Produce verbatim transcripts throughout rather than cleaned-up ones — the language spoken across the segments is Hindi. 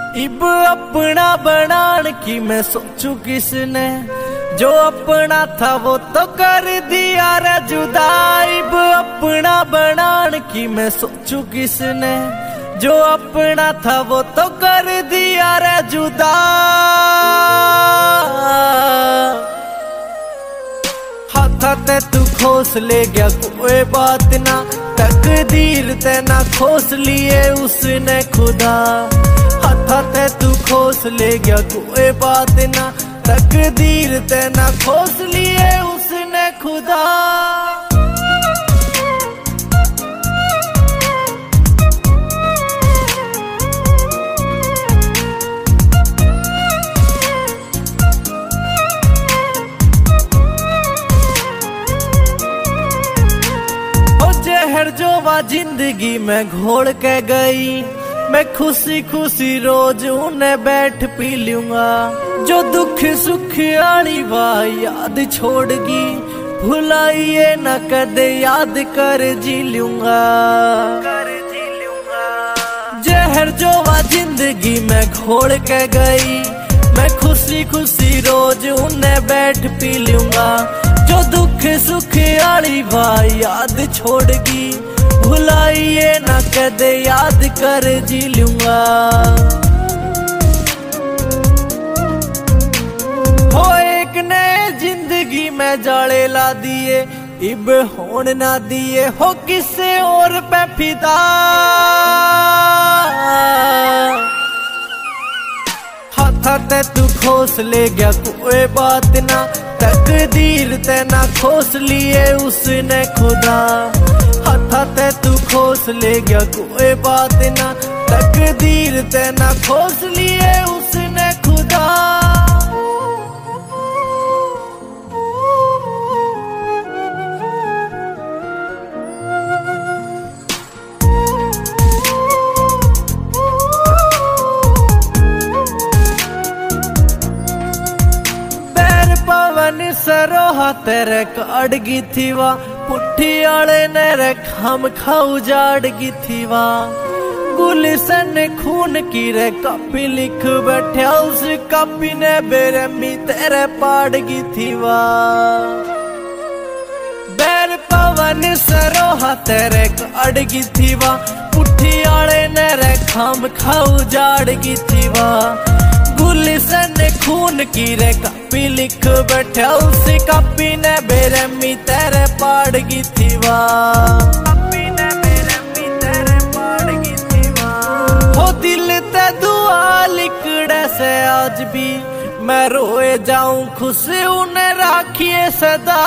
इब अपना बनान की मैं सोचू किसने, जो अपना था वो तो कर दिया रे जुदा। इब अपना बनान की मैं सोचू किसने, जो अपना था वो तो कर दिया रे जुदा। हाथा ते तू खोस ले गया कोई बात ना, तकदीर ते ना खोस लिए उसने खुदा। हाथा ते तू खोस ले गया कोई बात ना, तकदीर ते ना खोस लिए उसने खुदा। जहर जो वा जिंदगी में घोल के गई, मैं खुशी खुशी रोज उन्हें बैठ पी लूंगा। जो दुख सुख आनी वा याद छोड़गी, भुलाइए न कदे याद कर जी लूंगा। जहर जो वा जिंदगी में घोल के गई, मैं खुशी खुशी रोज उन्हें बैठ पी लूंगा। जो दुख सुख आली बा याद छोड़गी, भुलाइए न कदे याद कर जी लूंगा। हो एक नए जिंदगी में जाले ला दिए, इब होन ना दिए हो किसे और पे फिदा। हाथा ते तू खोस ले गया कोई बात ना, तकदीर ते ना खोस लिए उसने खुदा। हाथा ते तू खोस ले गया कोई बात ना, तकदीर ते ना खोस लिए उसने खुदा। सरोहा तेरे काटगी थी वा, पुट्ठी आले ने रे खाम खाऊ जाड़गी थी वा। गुलशन खून की रे कापी लिख बैठा, उस कापी ने बेरमी तेरे पाड़गी थी वा। बैर पवन सरोहा तेरे काटगी थी वा, पुट्ठी आले ने रे खाम खाऊ जाड़गी थी वा। गुलशन खून की रे कापी लिख बैठा, उस कापी ने बेरमी तेरे पाड़गी थी वा। कापी ने बेरमी तेरे पाड़गी थी वा। हो दिल ते दुआ लिखड़े से आज भी मैं रोए जाऊं, खुश उन्हें राखिए सदा।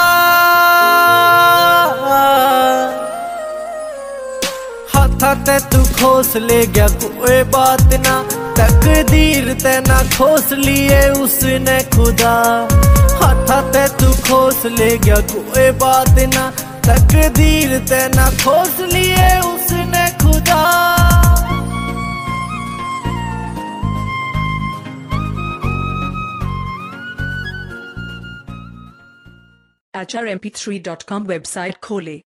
हाथा ते तू खोस ले गया कोई बात ना, तकदीर ते ना खोस लिए उसने खुदा। हाथा ते तू खोस ले गया कोई बात ना, तकदीर ते ना खोस लिए उसने खुदा। H R M P three dot com website खोले।